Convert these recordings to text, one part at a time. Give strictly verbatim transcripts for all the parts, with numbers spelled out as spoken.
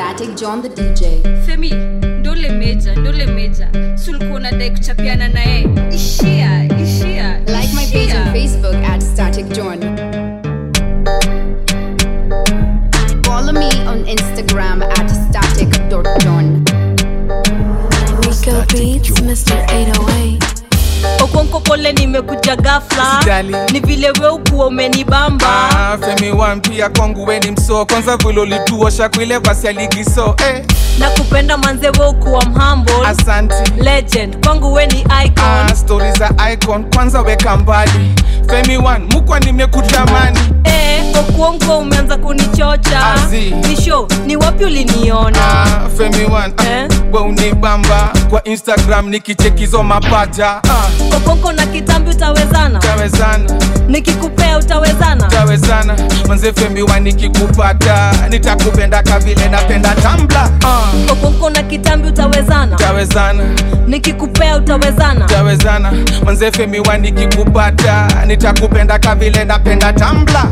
Static John the D J. Femi, ndole meja, ndole meja. Sulku unadai kuchapiana na yeye. Ishia, ishia. Like my page on Facebook at Static John. Follow me on Instagram at static dot john. Rico Beats, Mister eight oh eight. Okonko pole nimekuja ghafla. Ni vile wewe ukuwa umenibamba. Ah, Femi one pia kwangu we ni mso. Kwanza vile ulituosha kuile basi ya ligi so eh. Nakupenda manze wewe ukuwa mhumble. Asante. Legend, kwangu we ni icon. Ah, stories za icon, kwanza weka mbali. Femi one, mukwa nimekutamani. Eh, Okonko umeanza kunichocha. Azi. Ni show, ni wapi uliniona? Ah, Femi one, eh? We unibamba. Kwa Instagram nikichekizo mapaja. Ah. Okonko na kitambi utawezana? Utawezana. Nikikupea utawezana? Utawezana. Manze Femi one nikikupata nitakupenda kavile napenda Tumblr. Ah. Okonko na kitambi utawezana? Utawezana. Nikikupea utawezana? Utawezana. Manze Femi one nikikupata nitakupenda kavile napenda Tumblr.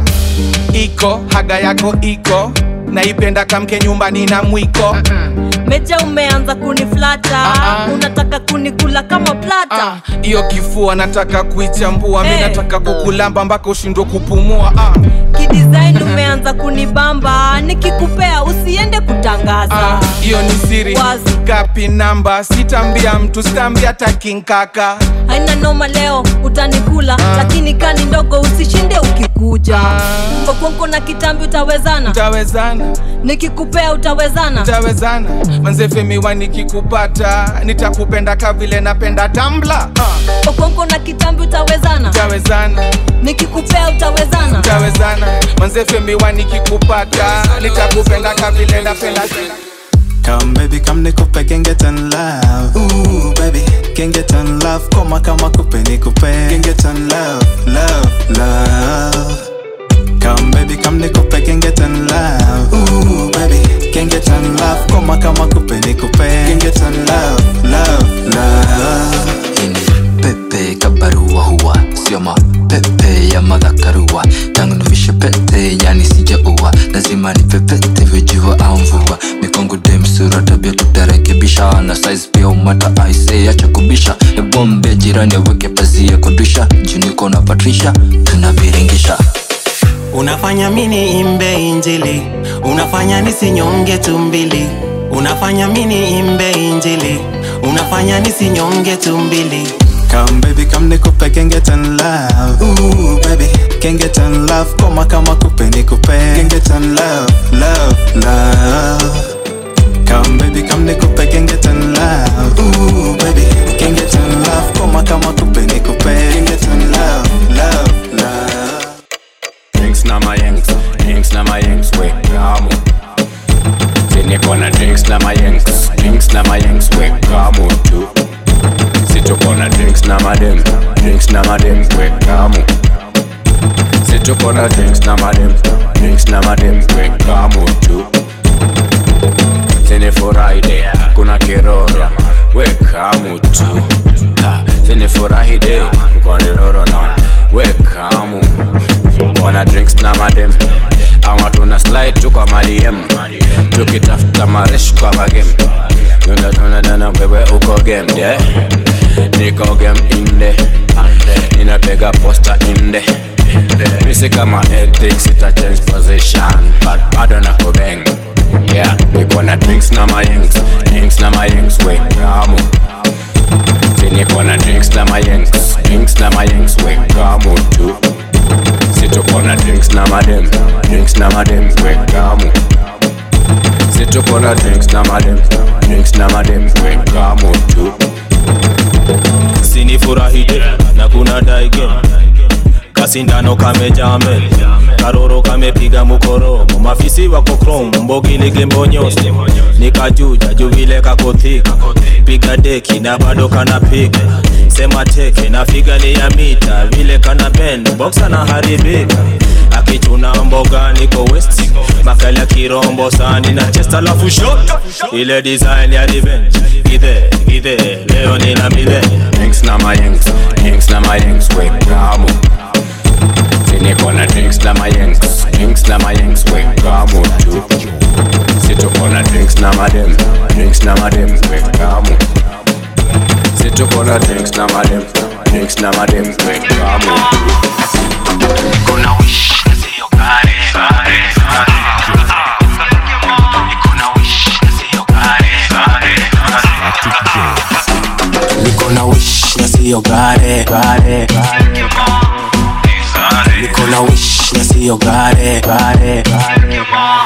Iko haga yako iko naipenda kamke nyumbani na mwiko. uh-uh. Meja umeanza kuniflata. uh-uh. Unataka kunikula kama plata. Iyo uh, kifua nataka kuichambua. hey. Mimi nataka kukulamba mpaka ushindwe kupumua. uh. Kidesign umeanza kunibamba. Nikikupea usiende kutangaza. Iyo uh, ni siri wazi. Kapi namba sitambia mtu sitambia takinkaka. Haina noma leo utanikula. uh. Lakini kani ndogo usishinde ukikuja. uh. Okonko na kitambi utawezana? Utawezana. Nikikupea utawezana? Utawezana. Manze Femi one nikikupata nitakupenda kavile napenda Tumblr. uh. Okonko na kitambi utawezana? Utawezana. Nikikupea utawezana? Utawezana. Manze Femi one nikikupata nitakupenda kavile napenda. Come baby, come nikupe can get on love. Ooh baby, can get on love. Koma kama kupe nikupe can get on love, love, love. Come baby, come nikupe can get on love. Ooh baby, can get on love. Koma kama kupe nikupe can get on love, love, love. Ini pepe kabarua huwa sio mapepe ya madhakarua. Tangu nivishe pete yani sijaua. Lazima nipepete vijua au mvua. Mikongo dem sura tabia tutarekebisha. Na size pia umata aise acha kubisha. Ebombe jirani weke pazia kudisha. Juniko na Patricia tunaviringisha. Unafanya mini imbe injili. Unafanya nisinyonge tumbili. Unafanya mini imbe injili. Unafanya nisinyonge tumbili. Come baby, come nikupe can get on love. Ooh baby, can get on love. Koma kama kupe nikupe can get on love, love, love. Come baby, come nikupe can get on love. Ooh baby, can get on love. Koma kama kupe nikupe can get on love, love, love. Drinks na my yanks, drinks na my yanks, we kamu. Sini kona drinks na my yanks, drinks na my yanks, we kamu tu. Sito kona drinks na madem, drinks na madem, we kamu. Sito kona drinks na madem, drinks na madem, we kamu tu. Sini furahi kuna kiroro, we kamu tu. Sini furahi de, kuna kiroro na, we kamu. Wana drinks na madem, ama tuna slide tu kwa madiem. Tukitafuta maresh kwa magem. Yunda tuna dana wewe uko game de. Niko game inde. Ninapega poster inde. Misi kama ethics ita change position. But bado na kubeng. Yeah, niko na drinks na my yanks, drinks na my yanks, we kamu. Niko na drinks na my yanks, drinks na my yanks, we kamu tu. Sito kona drinks na madem, drinks na madem, we kamu. Sito kona drinks na madem, drinks na madem, we kamu tu. Sini furahide na kuna daige. Kasindano kame jamel, karoro kame piga mukoro. Mafisi wako chrome, mbogi lege mbonyoste. Nikajuja juvile kakothika. Piga deki na bado kana piga. Sema teke na figa ni ya mita. Vile kana bend, boxa na haribika. Akichuna mboga niko west. Makala kirombo sani na chest alafu shot. Ile design ya revenge. Gide, gide, leo nina mide. Drinks na my yanks, drinks na my yanks, we kamu. Sini kona drinks na my yanks, drinks na my yanks, we kamu tu. Sito kona drinks Kuna drinks na madem, drinks na madem. Kamu kuna wish na siyo kare, kare, kare. Kuna wish na siyo kare, kare, kare. Kuna wish na siyo kare, kare, kare. Kuna wish na siyo kare, kare, kare.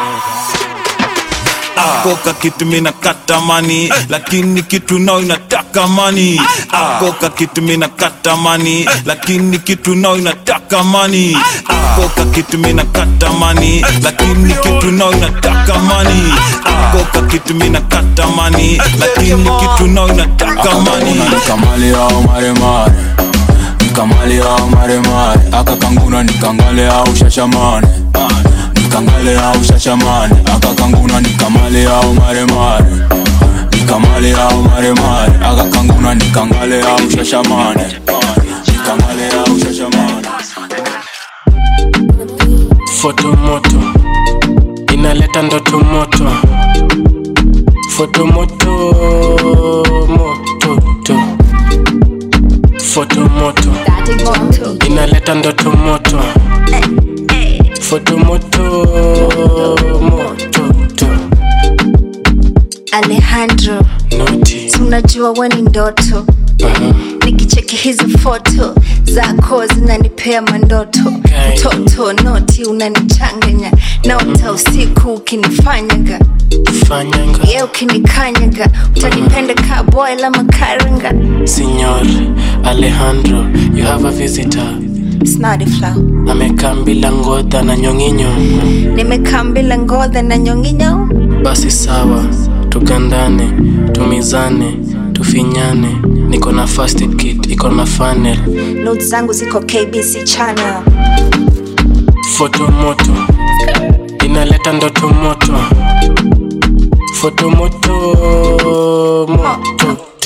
Akoka kitu mina kata mani, lakini kitu nao inataka mani. Akoka kitu mina kata mani, lakini kitu nao inataka mani. Akoka kitu mina kata mani, lakini kitu nao inataka mani. Akoka kitu mina kata mani, lakini kitu nao inataka mani. Nikamali au mare mare, nikamali au mare mare. Aka kanguna nikangale au shashamane, nikangale au shashamane. Aka kanguna nikamali au mare mare, nikamali au mare mare. Aka kanguna nikangale au shashamane, nikamale au shashamane. Foto moto inaleta ndoto moto. Foto moto moto to. Foto moto inaleta ndoto moto. Foto moto moto to. Alejandro, Noti, tunajua wewe ni ndoto. Uh-huh. Nikicheki hizo foto zako zinanipea mandoto. Mtoto noti unanichanganya, naota usiku ukinifanyaga Fanyanga, yeah ukinikanyaga. Utanipenda ka boy la makaranga. Signor Alejandro, you have a visitor. Snardy flow. Amekambila ngoda na nyonginyo. Nimekambila ngoda na nyonginyo. Basi sawa, tugandane, tumizane, tufinyane. Niko na first aid kit, iko na funnel. Notes zangu ziko K B C channel. Foto moto inaleta ndoto moto. Foto moto moto to.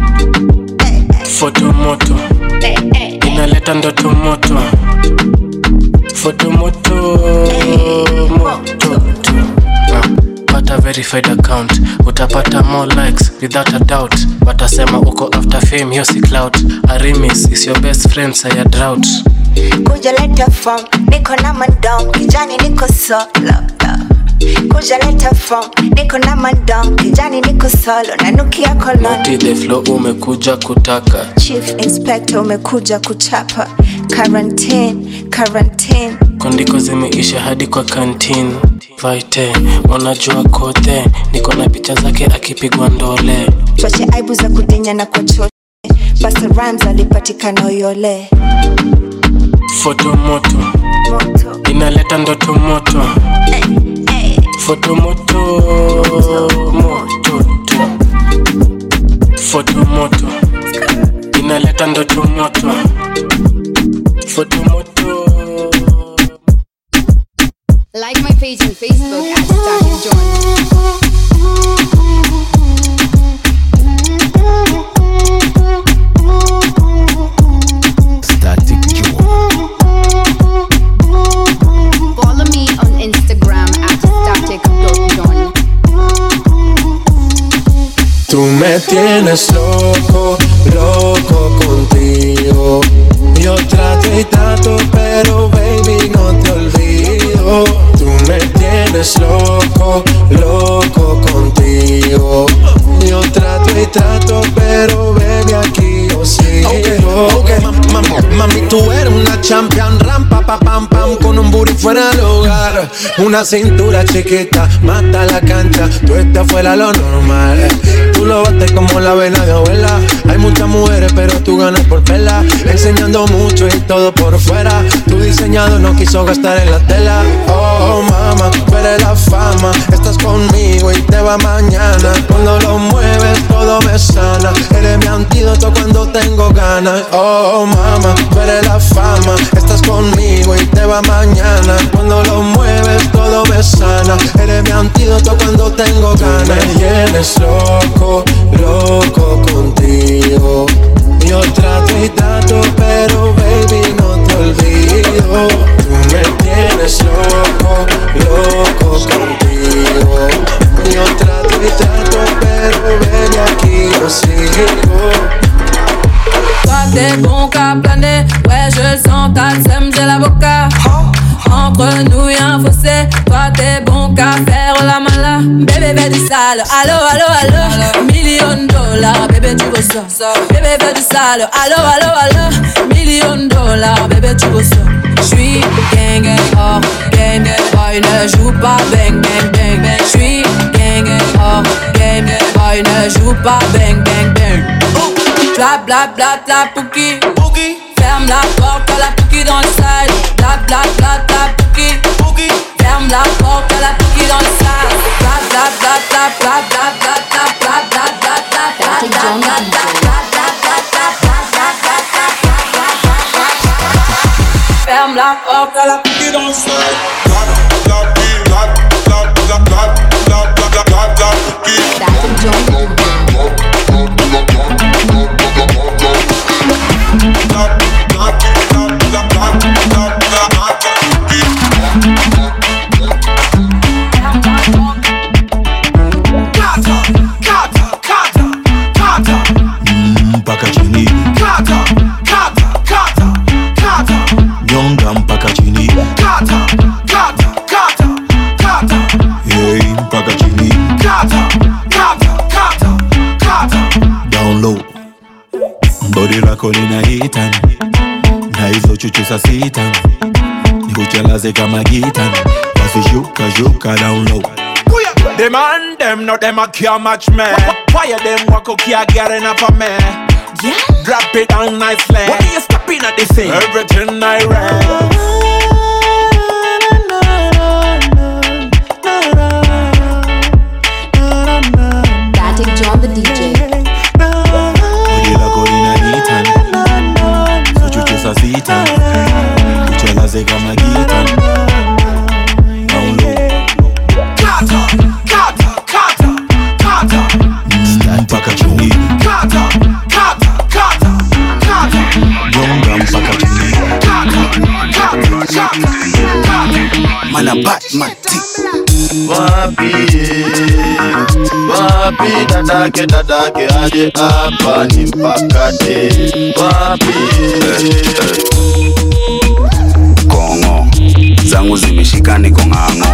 Foto moto inaleta ndoto moto. Foto moto moto to. Pata verified account, utapata more likes without a doubt. Watasema uko after fame, hiyo si clout. Arimis is your best friend, say a drought. Kuja leta form, niko na mandom, kijani niko solo. Kuja leta form, niko na mandom, kijani niko solo. Nanukia koloni. Noti the flow umekuja kutaka. Chief Inspector umekuja kuchapa. Quarantine, quarantine. Kondiko zimeisha hadi kwa canteen. Vaite, unajua kote, niko na picha zake akipigwa ndole. Tuache aibu za kudinya na kwa chote. Basta Rams alipatikana Oyole. Foto moto, moto inaleta ndoto moto. Hey, hey. Foto moto moto to. Foto moto inaleta ndoto moto. Foto moto. Like my page on Facebook at Static John. Static John. Follow me on Instagram at Static John. Tú me tienes loco, loco contigo. Yo trato y trato, pero baby no te olvido. Tú me tienes loco, loco contigo. Yo trato y trato, pero baby aquí yo sigo. Okay, okay. Mami, mami, tú eres una champion, rampa, pa, pam, pam, con un booty fuera del hogar. Una cintura chiquita, mata la cancha, tú estás fuera lo normal. Tú lo bates como la vena de abuela. Hay muchas mujeres, pero tú ganas por pela. Enseñando mucho y todo por fuera. Tu diseñado no quiso gastar en la tela. Oh, mama, tú eres la fama. Estás conmigo y te va mañana. Cuando lo mueves, todo me sana. Eres mi antídoto cuando tengo ganas. Oh, mama, tú eres la fama. Estás conmigo y te va mañana. Cuando lo mueves, todo me sana. Eres mi antídoto cuando tengo ganas. Me tienes loco, loco contigo. Yo trato y trato, pero baby no te olvido. Tú me tienes loco, loco contigo. Yo trato y trato, pero baby aquí yo sigo. qu'à faire la mala. Bébé veut du sale, allo, allo, allo. Million de dollars, bébé tu veux ça. Bébé veut du sale, allo, allo, allo. Million de dollars, bébé tu veux ça. J'suis gang gang, oh game, boy ne joue pas bang bang bang bang. J'suis gang gang, oh game, boy ne joue pas bang bang bang. Bla bla bla bla pouki, ferme la porte à la pouki dans le side. Bla bla bla bla pouki, ferme la porte à la pouki dans le side. Bla bla bla bla bla bla bla bla bla bla bla bla bla bla bla. Ferme la porte à la pouki dans le side. Mpaka chini kata kata kata kata nyonga mpaka chini kata kata kata kata hey mpaka chini kata kata kata kata down low body lako linaita na hizo chuchu za sita nikuchelaze kama gita basi shuka shuka down low. Them and them, not them a care match me. Fire them walk up here, get enough of me. Yeah. Drop it down nicely. What are you stopping at this thing? Everything I read. Static John the D J. Odila Corina Nitan. So chuchu sa sita. Kuchelaze kama gita. Down low. Kata, kata, kata, kata. Mpaka chini kata, kata, kata, kata. nyonga mpaka chini kata, kata, kata, kata. Mana Batman T. Wapi, wapi dadake dadake aje hapa ni mpakate. Wapi Kongo zangu zimeshika niko ng'ang'o.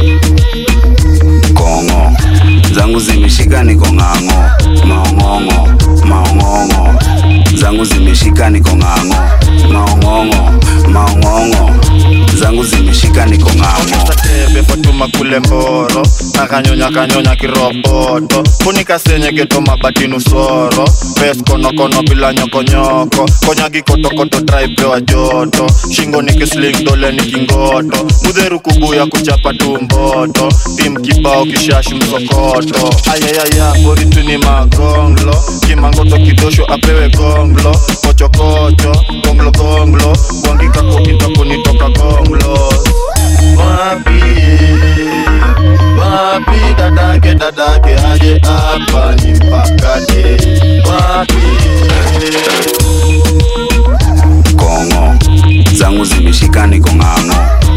Kongo zangu zimeshika niko ng'ang'o. Maongongo, maongongo zangu zimeshika niko ng'ang'o. Maongongo, maongongo zangu zimeshika niko ng'ang'o. Tebe Fatuma kule Mboro akanyonya kanyonya kiroboto funika senye geto mabati nusoro pes kono kono bila nyoko nyoko konyagi koto koto drive wa joto shingo ni kisling dole ni kingoto mudheru kubuya kuchapa tumboto tim kibao kishashi msokoto ayayaya boritu ni magonglo kimangoto kidosho apewe gonglo kocho kocho gonglo gonglo wangika kokita kunitoka gonglo. Wapi, wapi dadake dadake aje hapa ni mpakate. Wapi Kongo zangu zimeshika niko ng'ang'o.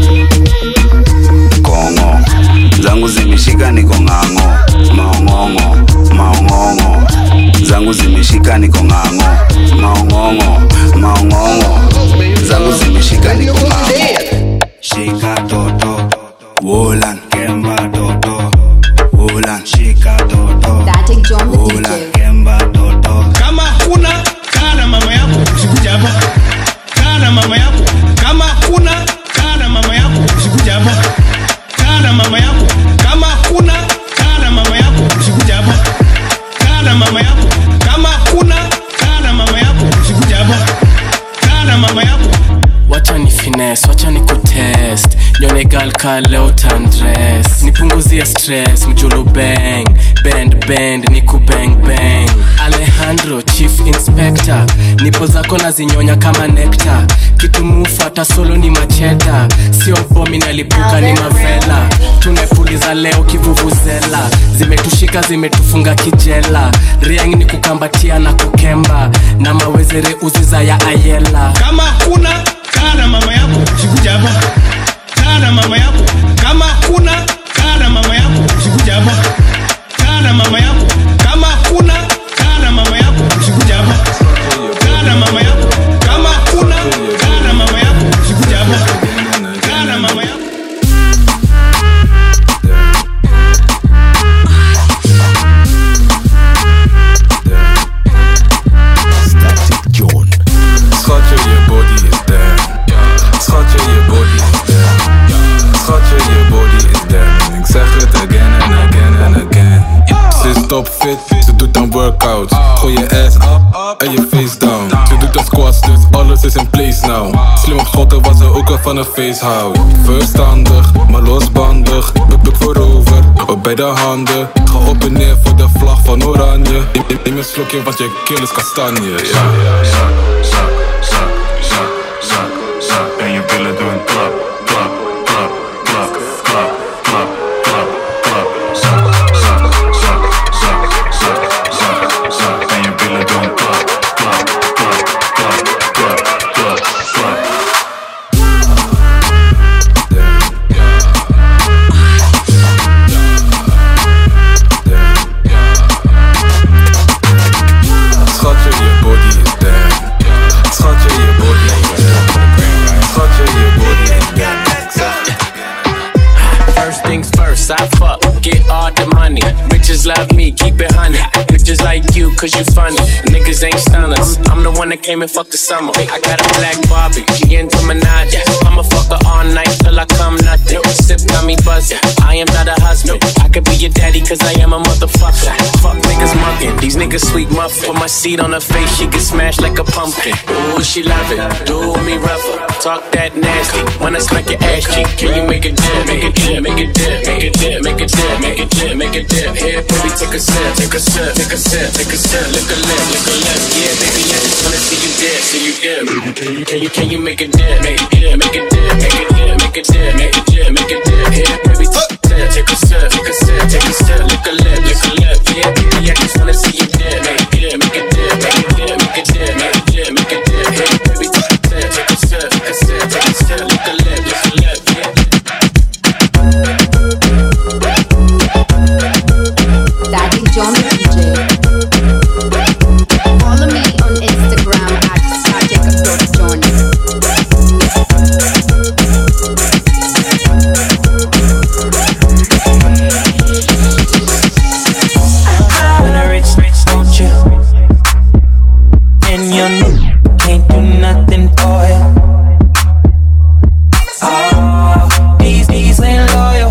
Kongo zangu zimeshika niko ng'ang'o. Maongongo, maongongo zangu zimeshika niko ng'ang'o. Maongongo, maongongo zangu zimeshika niko ng'ang'o. Shika toto, Wolan, Kemba toto, Wolan, shika toto, Static John the Wolan, D J. Kemba toto. Kama kuna kana mama yako usikuja hapa. Kana mama yako. Kama kuna kana mama yako usikuja hapa. Kana mama yako. Kama kuna kana mama yako usikuja hapa. Kana mama yako. Kama kuna kana mama yako usikuja hapa. Kana mama yako. Wacha ni finesse, wacha ni kutest Nyone gal ka leo tandress Nipunguzie stress, mjulu bang Bend bend, niku bang bang Alejandro, chief inspector Nipo zako na zinyonya kama nectar Kitu mufata solo ni macheta Sio bomi nalipuka ni mavela Tunepuliza leo kivuvuzela Zimetushika zimetufunga kijela Riang ni kukambatia na kukemba Na mawezere uziza ya ayela Kama kuna kana mama yako usikuja hapa. Kana mama yako. Kama kuna kana mama yako usikuja hapa. Kana mama yako. Kama kuna kana mama yako usikuja hapa. Kana mama yako. Kama kuna kana mama yako usikuja hapa. Kana mama yako. workout. Gooi je ass up en je face down. Ze doet de squats, dus alles is in place now. Slim op gokken wat ze ook al van een face houdt. Verstandig, maar losbandig. Buk buk voorover, op bij de handen. Ga op en neer voor de vlag van oranje. Neem een slokje want je keel is kastanje. Ja. Zak, zak, zak, zak, zak, zak. En je billen doen klap, klap, klap, klap, klap, klap, klap, klap. Zak, zak, zak, zak, zak, zak, zak. En je billen doen klap, klap, klap, klap, klap, klap, klap. Schatje, je body is damn. Schatje, je body is damn. Schatje, je body is damn. First things first, I fuck, get all the money. Bitches love me, keep it honey. Bitches like you, cause you funny. Niggas ain't stunners. I'm the one that came and fucked the summer. I got a black Barbie, she into Minaj. I'ma fuck her all night till I come nothing. Sip got me buzzing. I am not a husband. I could be your daddy, cause I am a motherfucker. Fuck niggas mugging, these niggas sweet muffin. Put my seed on her face, she get smashed like a pumpkin. Ooh, she love it, do me rougher. Talk that nasty, when I smack your ass cheek. Can you make it dip, make it dip, make it dip, make it dip, make it dip, make it dip, make it dip. Here, baby, take a sip, take a sip, take a sip, take a sip. Lick a lip, lick a lip. Yeah, baby, I just wanna see you dip, see you dip. Can you, can you, can you make it dip, make it dip, make it dip, make it dip, make it dip, make it dip, make it dip. Here, baby, take a sip, take a sip, take a sip, lick a lip, lick a lip. Yeah, baby, I just wanna see you dip, make it dip, make it dip, make it dip, make it dip, make it dip, make it dip. Here, baby, take a sip, take a sip, take a sip, lick a lip, lick a lip. Yeah. Daddy John the D J. Follow me on Instagram at static dot john. When I rich, rich, don't you? And you know, can't do nothing for you. Oh, these, these ain't loyal.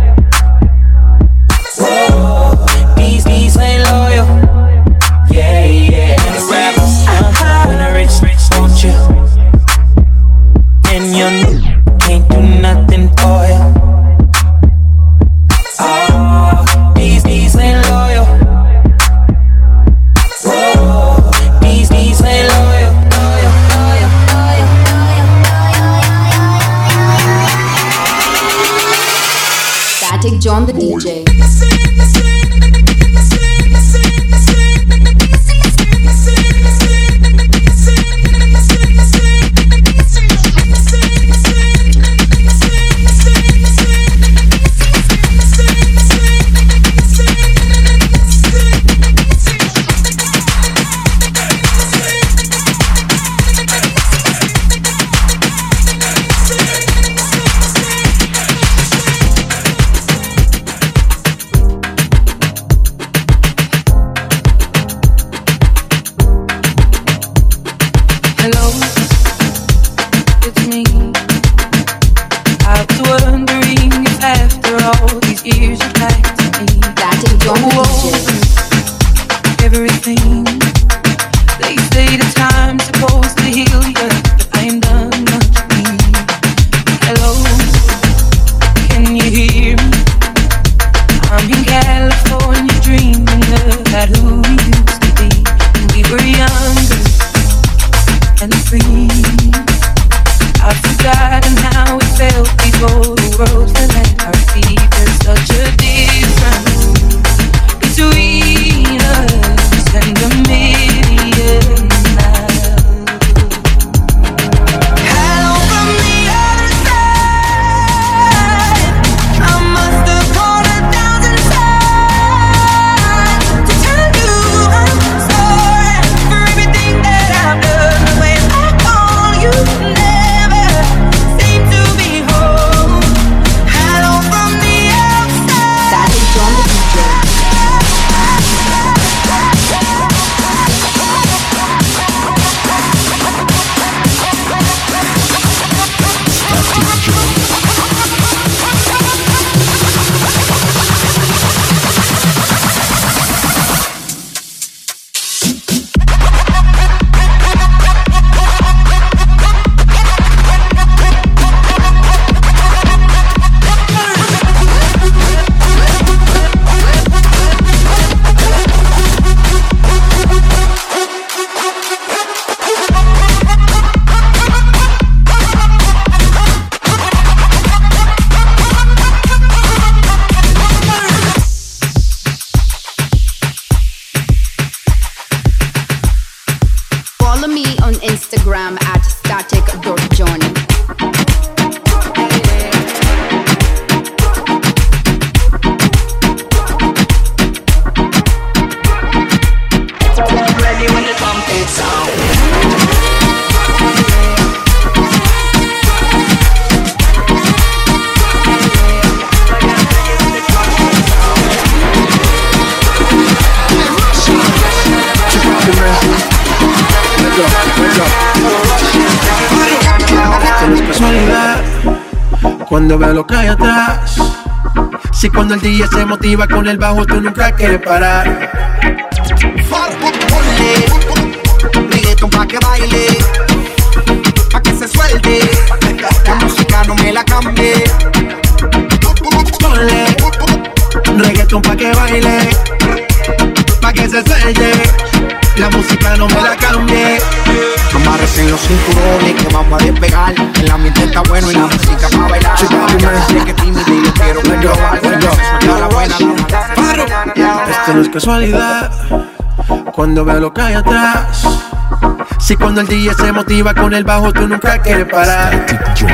Whoa, these, these ain't loyal. Yeah, yeah. Uh-huh. When I rich, rich, don't you? And you know, can't do nothing for you. Oh, these, these ain't loyal. Whoa, these, these ain't loyal. Loyal, loyal, loyal, Static John the D J. Hello, it's me. I was wondering if after all these years you're back to me. That is John the D J. Everything they say the time's supposed to heal you, but I ain't done much for me. Hello, can you hear me? I'm in California dreaming about who we used to be when we were younger and free. I've forgotten how it felt before the world fell at our feet. There's such a difference between us and a million miles. Hello from the other side. I must have called a thousand times to tell you Esto no es casualidad cuando veo lo que hay atrás. Si cuando el D J se motiva con el bajo, tú nunca quieres parar. Reggaeton pa' que baile, pa' que se suelte. La música no me la cambie. Ponle reggaeton pa' que baile, pa' que se suelte. La música no me la cambie. Amárrese en los cinturones que vamos a despegar. El ambiente está bueno y la música pa' bailar. Sé que tímido y lo quiero controlar. Suelta la buena, la mala. Esto no es casualidad cuando veo lo que hay atrás. Si cuando el D J se motiva con el bajo, tú nunca quieres parar.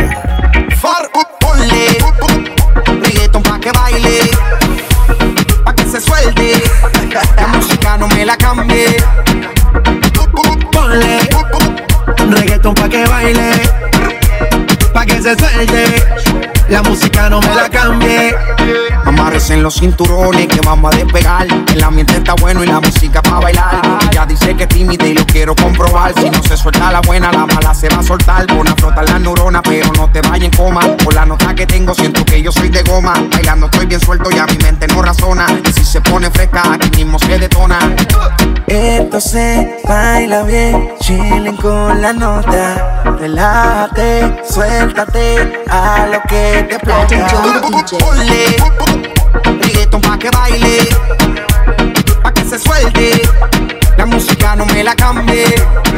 Ponle reggaeton pa' que baile, pa' que se suelte. La música no me la cambie. Ponle reggaeton pa' que baile, pa' que se suelte. La música no me la cambie. Amárrese en los cinturones que vamos a despegar. El ambiente está bueno y la música pa' bailar. Ella dice que es tímida y lo quiero comprobar. Si no se suelta la buena, la mala se va a soltar. Pon a flotar las neuronas, pero no te vayas en coma. Por la nota que tengo siento que yo soy de goma. Bailando estoy bien suelto y a mi mente no razona. Y si se pone fresca, aquí mismo se detona. Esto se baila bien, chilling con la nota. Relájate, suéltate a lo que te plazca. Ponle reggaeton pa' que baile, pa' que se suelte. La música no me la cambie.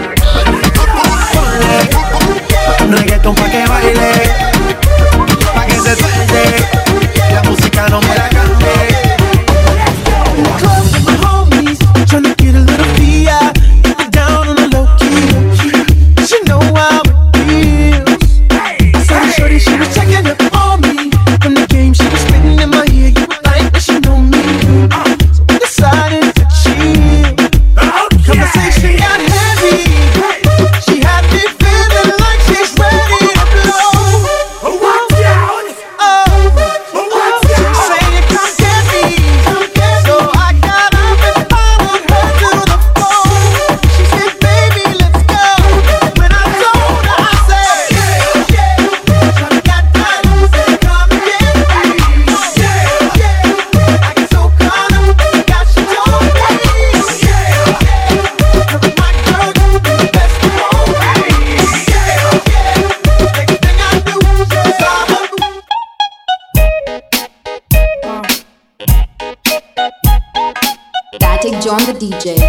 Ponle reggaeton pa' que baile, pa' que se suelte. La música no me la cambie. Club with my homies, tryna get a little P I. Get it down on the low key. She know how it feels. I saw the shorty, she was checking up on me. From the game, she was spitting in my ear. You would think that she know me. So we decided to chill. Conversation got heavy. She had me feeling like she's ready to blow. Oh, she's saying come get me. So I got up and followed her to the phone. She said, baby, let's go. When I told her, I said, yeah, yeah. Shawty got done, said come get me. Yeah, yeah. I get so caught up, got she told me. Yeah, yeah. Cause my girl, you the best of all. Yeah, yeah. Everything I do is all of Static John the D J.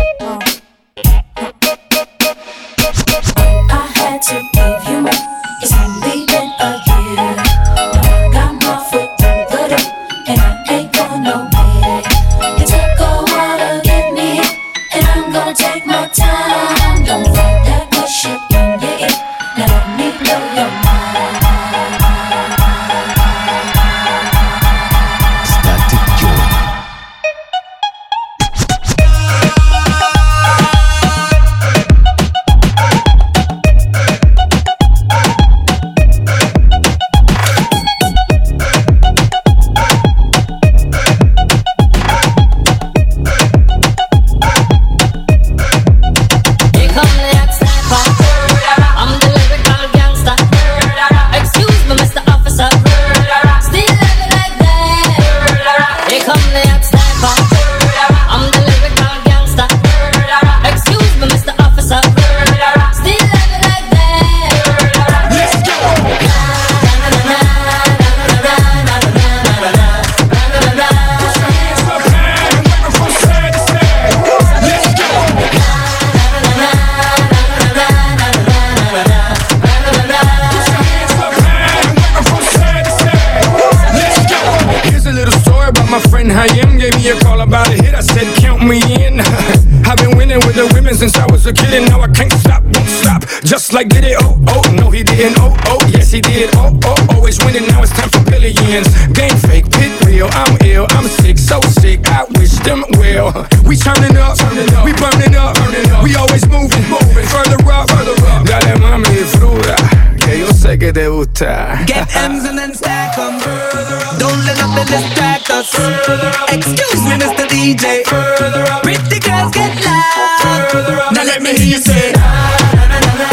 I had to leave you. It's only been a year. Now I got my foot through the door, and I ain't going nowhere. It took a while to get me here, and I'm gonna take my time. Don't fight that good shit when you're in. Now let me blow your mind. Static Joe. Here come the hot sniper. I'm the lyrical gangster. Excuse me, Mister Officer. Still love it like that. Here come the hot sniper. I'm the lyrical gangster. Excuse me, Mister Officer. Still love it like that. Let's go. Here's a little story about my friend Hayim. Gave me a call about a hit. I said, count me in. I've been winning with the women since I was a kid, and now I can't stop, won't stop. Just like did it, oh, oh, no he didn't, oh, oh, yes he did, oh, oh, always winning, now it's time for billions. Game fake, pit real, I'm ill, I'm sick, so sick, I wish them well. We turning up, we burning up, we always moving, moving, further up, further up. Dale mami, fruta, que yo sé que te gusta. Get M's and then stack 'em. Don't let nothing distract us. Excuse me, Mister D J. Pretty girls get loud. Now let me hear you say.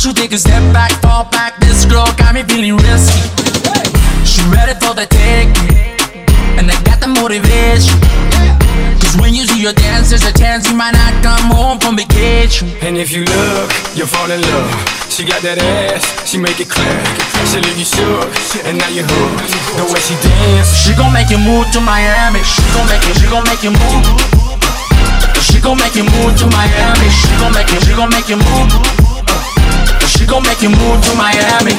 should take a step back, fall back. This girl got me feeling risky. She ready for the take, and I got the motivation. Cause when you see your dance, there's a chance you might not come home from vacation. And if you look, you'll fall in love. She got that ass, she make it clap. She leave you shook, and now you hooked. The way she dance, she gon' make you move to Miami. She gon' make you, she gon' make you move. She gon' make you move to Miami. She gon' make you, she gon' make you move. She gon' make you move to Miami.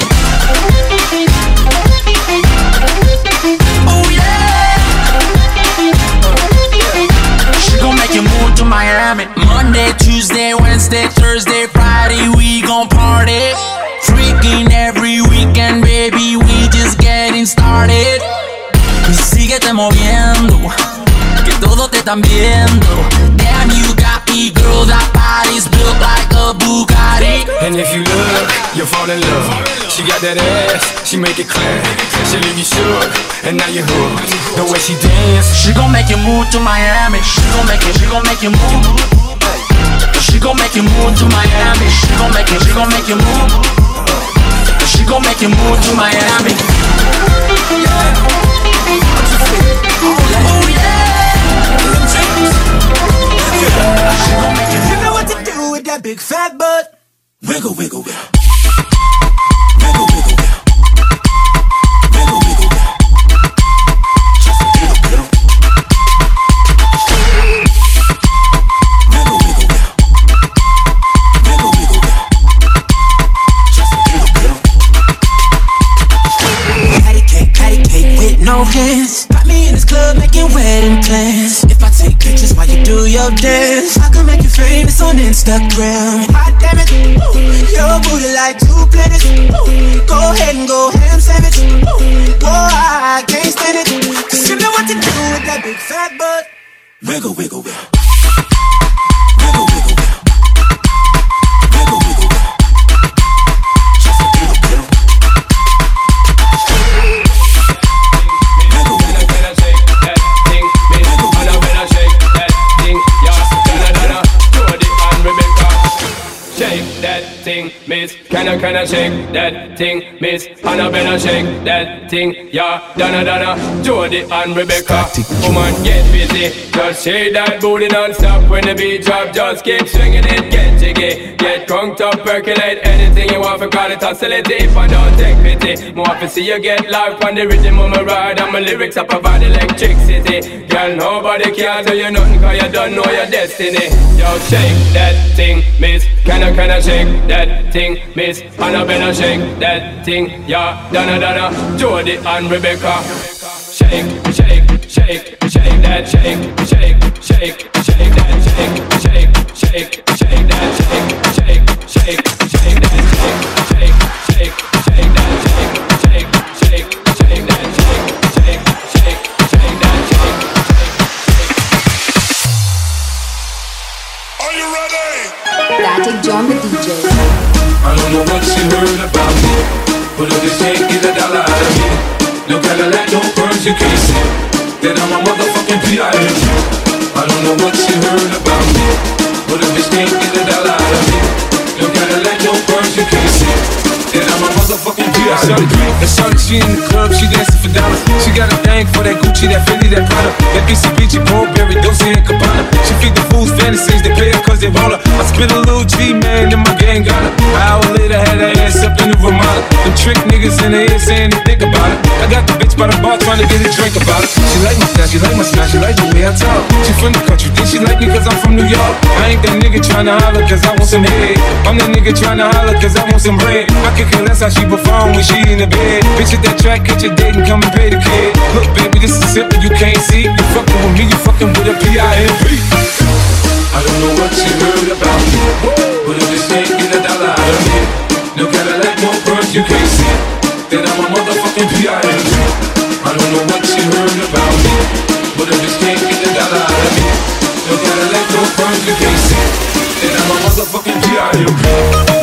Oh yeah. She gon' make you move to Miami. Monday, Tuesday, Wednesday, Thursday, Friday, we gon' party. Freaking every weekend, baby, we just getting started. Y síguete moviendo, que todos te están viendo. Damn, you got me, girl, that body's built like a Bugatti. and if you look, you'll fall in love. She got that ass, she make it clap. She leave you shook, and now you hooked. The way she dance, she gon' make you move to Miami. She gon' make you, she gon' make you move. She gon' make you move to Miami. She gon' make you, she gon' make you move. She gon' make you move to Miami. Oh yeah. You know what to do with that big fat butt. Wiggle, wiggle, wiggle. Wiggle, wiggle, wiggle. Wiggle, wiggle, wiggle. Just a little bit. Wiggle, wiggle, wiggle. Wiggle, wiggle, wiggle. Just a little bit. Patty cake, patty cake with no hands. Got me in this club making wedding plans. If I take pictures while you do your dance, I can make you famous on Instagram. Hot damn it, ooh, your booty like two planets. Ooh, go ahead and go ham sandwich. Ooh, boy, I can't stand it. Cause you know what to do with that big fat butt. Wiggle, wiggle, wiggle. Wiggle, wiggle, wiggle. Wiggle, wiggle, wiggle. Just a little bit. Wiggle, wiggle, wiggle. Shake that thing, miss. Can I, can I shake that thing, miss? Annabella, shake that thing, yeah. Donna, Donna, Jody and Rebecca. Woman, get busy. Just shake that booty non-stop when the beat drop. Just keep swinging it, get jiggy. Get crunked up, percolate anything you want for call it oscillate. If I don't take pity, more to see you get live on the rhythm of my ride. And my lyrics up about electricity. Girl, nobody can do you nothing cause you don't know your destiny. Yo, shake that thing, miss. Can I, can I shake that thing, miss? Annabella, shake that thing, yeah. Donna, Donna, Jody and Rebecca. Shake, shake, shake, shake that, shake, shake, shake, shake that, shake, shake, shake, shake that, shake, shake, shake, shake that, shake, shake, shake, shake that, shake, shake, shake, shake that, shake, shake, shake, shake that, shake, shake. Are you ready? Static John the D J. I don't know what she heard about me, but if this can't get a dollar out of me, no Cadillac, no pearls, you can't see that I'm a motherfucking P I M. I don't know what she heard about me, but if this can't get a dollar out of me, no Cadillac, no pearls, you can't see that I'm a motherfucking P I M. And shawty, she in the club, she dancing for dollars. She got a thing for that Gucci, that Fendi, that Prada, that B C B G, Burberry, Dolce and Gabbana. She feed the fools fantasies, they pay her cause they want her. I spit a little G, man, and my gang got her. An hour later, had her ass up in the Ramada. Them trick niggas in the ear saying they think about it. I got the bitch by the bar trying to get a drink about it. She like my style, she like my smile, she like the way I talk. She from the country, think she like me cause I'm from New York. I ain't that nigga tryna holler cause I want some head. I'm that nigga tryna holler cause I want some bread. I could care less how she perform when she in the bed. Bitch at that track, get your date and come and pay the kid. Look baby, this is simple, you can't see. You fucking with me, you fucking with a P I M P. I don't know what she heard about me, but if this can't get a dollar out of me, no Cadillac, no pearls, you can't see that I'm a motherfucking P I M P. I don't know what she heard about me, but if this can't get a dollar out of me, no Cadillac, no pearls, you can't see that I'm a motherfucking P I M P.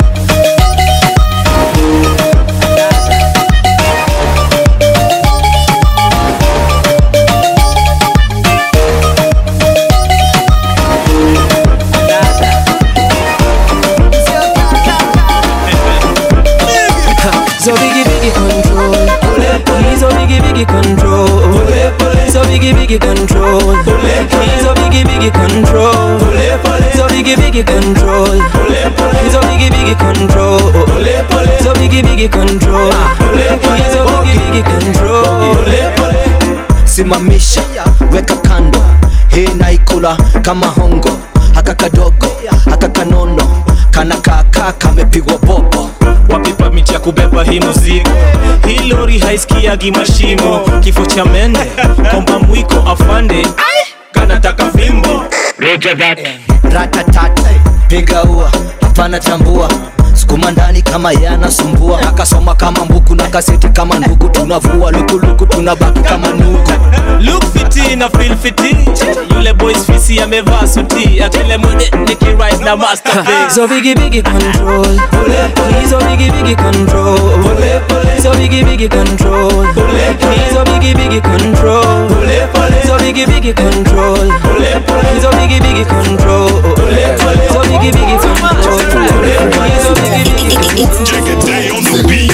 So biggie biggie control. He's so biggie biggie control. So biggie biggie control. He's so biggie biggie control. So biggie biggie control. He's so biggie biggie control. So biggie biggie control. He's so biggie biggie control. Simamisha, weka kando, hii naikula kama hongo. Haka kadogo, haka kanono, kana kaka kamepigwa bobo. Wapipa miti ya kubeba hii muzigo. Hii lori haisikiagi mashimo. Kifo cha mende, komba mwiko afande. Kanataka fimbo. Ratatat, piga ua, hapana chambua. Sukuma ndani kama yana sumbua. Nakasoma kama mbuku na kaseti kama ndugu. Tunavua luku luku tunabaki kama nuku. Look fiti na feel fiti. Yule boys fisi amevaa suti. Akile mwene niki rise na masterpiece. So biggie biggie control. He's so biggie biggie control. So biggie biggie control. He's so biggie biggie control. So biggie biggie control. He's so biggie biggie control. So biggie biggie control. He's so biggie biggie control. Check it day on the beat.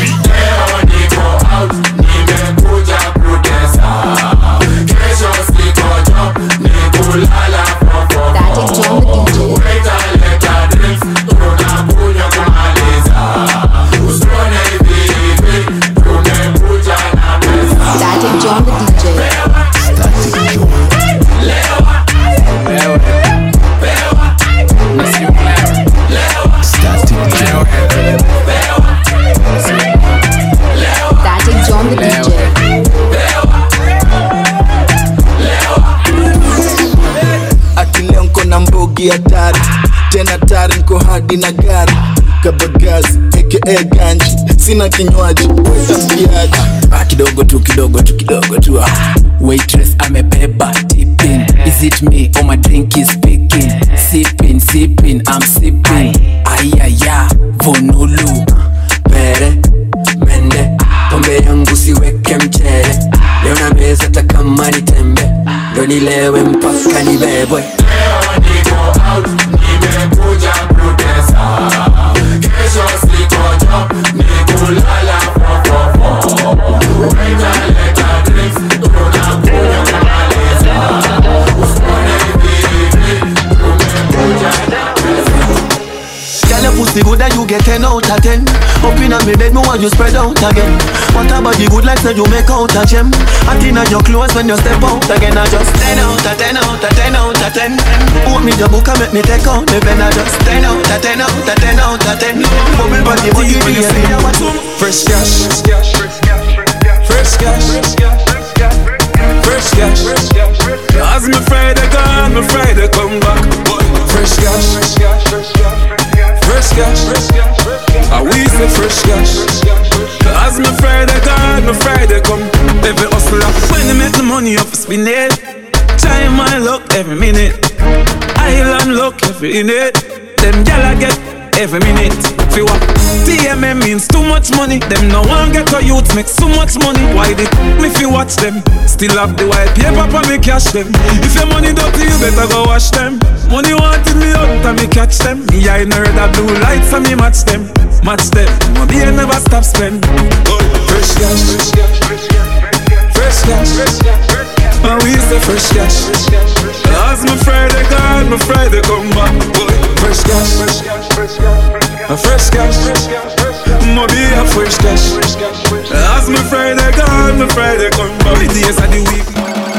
Hatari tena tari nko hadi na gari kabagazi aka ganji sina kinywaji wetasikiaji ah, kidogo tu kidogo tu kidogo tu ah. Waitress amebeba tipping. Is it me or my drink is speaking? Sipping sipping I'm sipping. Ayaya vonulu pere mende pombe yangu siweke mchele. Leo na meza takama ni tembe. Ndo nilewe mpaka nibebwe. Out, nimekuja protesta. Kesho siko job, nikulala fofofo. Weka leta drinks, tunakunywa kumaliza. Usione hivi, tumekuja na pesa. Girl, your pussy good and you get ten out of ten. Up in a me bed, me want you spread out again. What about the good like say you make out a gem? I think that your clothes when you step out again. I just ten out of ten out of ten out of ten. Put me the book and make me take out the pen. I just ten out of ten out of ten out of ten. Bubble body, but you be a fresh cash, fresh cash, fresh cash, fresh cash. As me Friday gone, me Friday come back. Fresh cash, fresh cash, fresh cash. I we say fresh cash. As me Friday gone, me Friday come. Every hustler when they make the money off spin it. Try my luck every minute. Island luck every minute. Them gyal get every minute. Fi what? T M M means too much money. Them no one get a youth make so much money. Why they me fi watch them? Still have the white paper for me cash them. If your money dirty, you better go wash them. Money wanted me out and me catch them. Me I know that blue lights and me match them. Match them. My B I never stop spend. Fresh cash, fresh cash, fresh cash, fresh cash. And we say fresh cash. As my Friday gone, my Friday come back. Fresh cash, fresh cash, a fresh cash. My be a fresh cash. As my Friday gone, my Friday come back. The days of the week.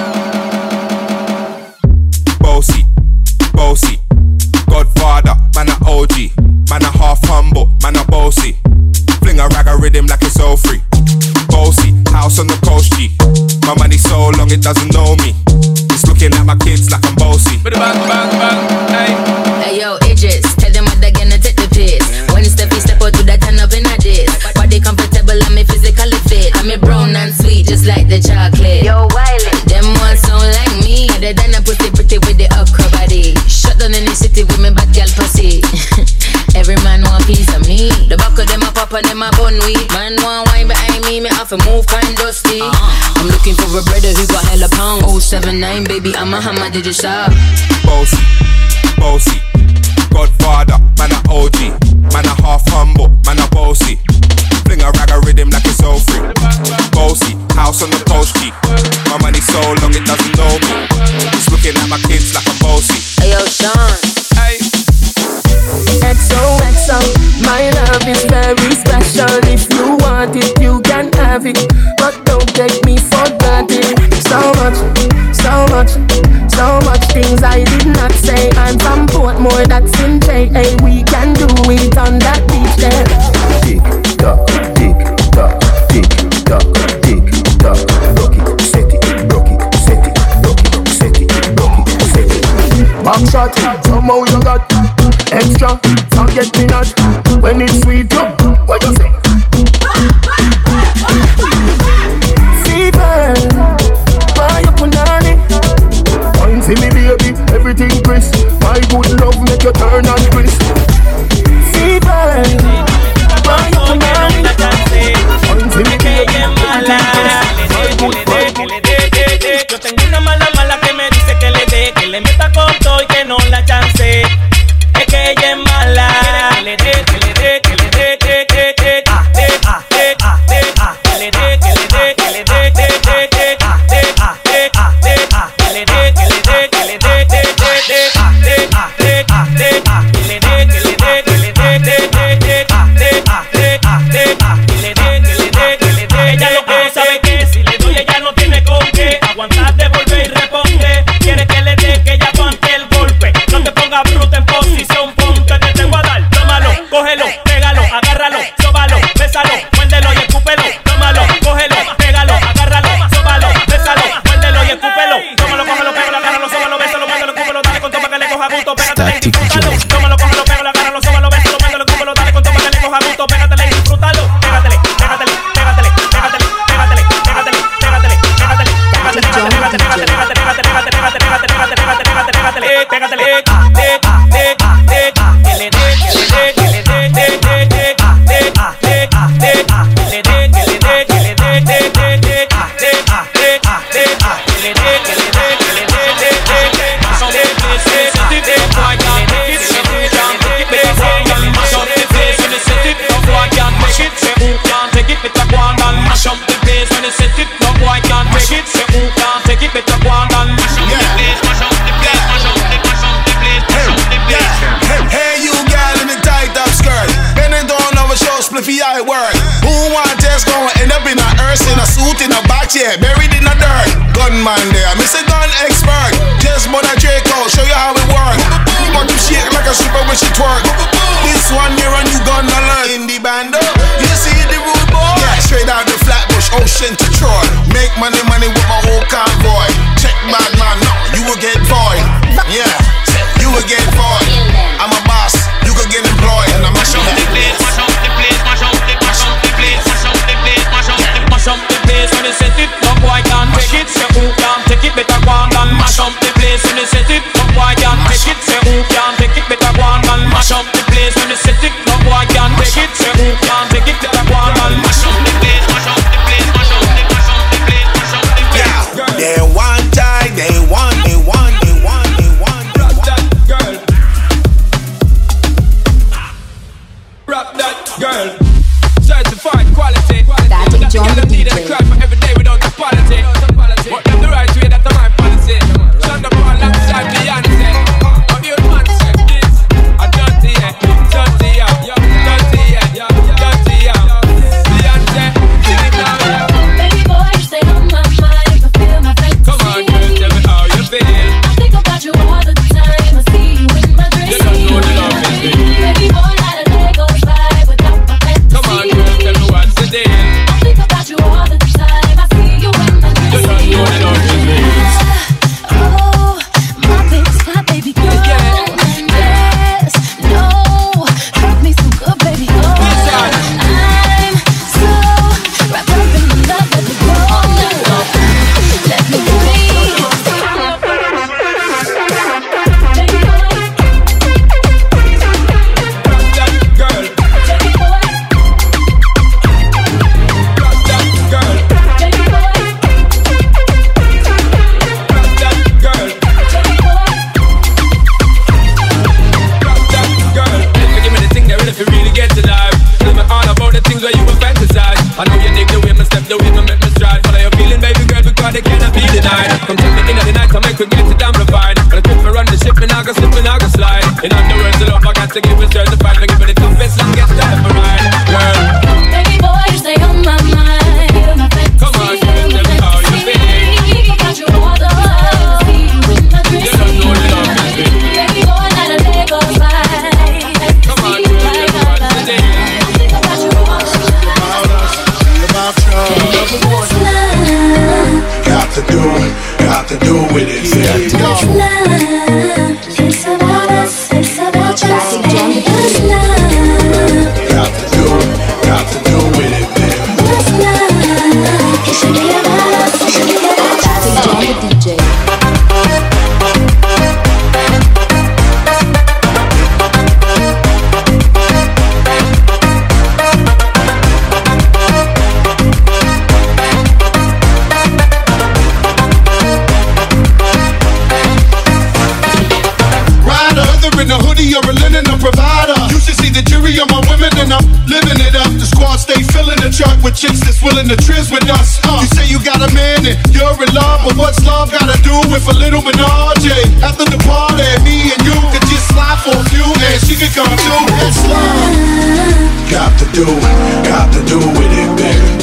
Bossy, bossy, Godfather, man a O G, man a half humble, man a bossy. Fling a rag a rhythm like it's all free. Bossy, house on the coast G. My money so long it doesn't know me. It's looking at my kids like I'm bossy. Bang bang bang, hey. Hey yo, Idris, tell them what they're gonna take the piss. When it's step, step out to that turn up in a dish. Body comfortable, I'm a physically fit. I'm a brown and sweet, just like the chocolate. Yo, Wiley, them ones sound like me. They done a pretty pretty with the upper body. Shut down in the city with me bad girl pussy. Every man want piece of me. The back of them a pop and them a bun weed. Man want wine behind me, me have to move kind dusty. I'm looking for a brother who got hella pound. oh seven nine, baby, I'm a hammer, did you shop? Bossy, bossy, Godfather, man a O G, man a half humble, man a bossy. Fling a rag a rhythm love is very special. If you want it, you can have it, but don't take me for granted. So much, so much, so much things I did not say. I'm from Portmore, that's in J A. We can do it on that beach there. Tick tock, tick tock, tick tock, tick tock. Broke it, set it, broke it, set it, broke it, set it, broke it, set it. Back shot, somehow you got extra. Forget me not when it's sweet. You, what you say? Fever, why you punani? Wine see me baby, everything crisp. My good love make you turn and crisp. Fever, why you punani? Wine see me baby, everything crisp. My good love. Yo tengo una mala mala que me dice que le dé, que le meta con todo y que no la chance. Es que ella es mala. Que le dé, que le dé, que le dé, que que que ah eh ah eh ah eh ah que le dé, que le dé, que le dé, que que que ah eh ah eh ah eh ah que le dé, que le dé, que le dé, que que ah eh ah eh ah eh ah que le dé, que le dé, que le dé, que que ah eh ah eh ah eh ah que le dé, que le dé, que le dé. Ella lo que sabe que si le doy ella no tiene con qué aguantar, devolver y responde. Quiere que le dé, que ella aguante el golpe. No te pongas bruta en posición, ponte que te voy a dar. Tómalo, cógelo, pégalo, agárralo, sóbalo, bésalo, muérdelo y escúpelo. Tómalo, cógelo, pégalo, agárralo, sóbalo, bésalo, muérdelo y escúpelo. Tómalo, cógelo, pégalo, agárralo, sóbalo, bésalo, muérdelo, escúpelo. Dale con toma que le coja gusto, pégatele y disfrútalo. Tómalo, cógelo, pégalo, agárralo, sóbalo, bésalo, muérdelo, escúpelo. Dale con toma que le coja gusto, pégatele y disfrútalo. Pégatele, pégatele, pégatele, pégatele, pégatele, pégatele, pégatele, pégatele, pégatele, pégatele, pégatele, pégatele, pégatele, pégatele, yeah, buried in the dirt. Gunman there, I'm a gun expert. Just mother Draco, show you how it works. But you shake like a stripper when she twerk. This one year a new gun to learn. In the band, you see the rude boy? Yeah, straight out the Flatbush, Ocean to Troy. Make money, money with my whole convoy. Check bad man, no, you will get void. Yeah, you will get void. I'm a boss, you could get employed. And I'm mash up the place, mash up the place, mash up the mash up the place, mash up the place, mash up the mash up the place. When they set it, no boy can take it. Say who can take it, better go on and mash up the place. When they set it, no boy can take it. Say who can take it, better go on and mash up the place. When they set it, no boy can take it. Say who can take it, better go on and mash up the place, mash up the place, mash up the mash up the place, mash up the place. Yeah, they want time, they want, they want, they want, they want. That girl, with chicks that's willing to trizz with us. Uh, you say you got a man and you're in love, but what's love gotta do with a little menage? After the party, me and you could just slide for a few, and she could come too. It's love. Got to do, got to do with it, baby.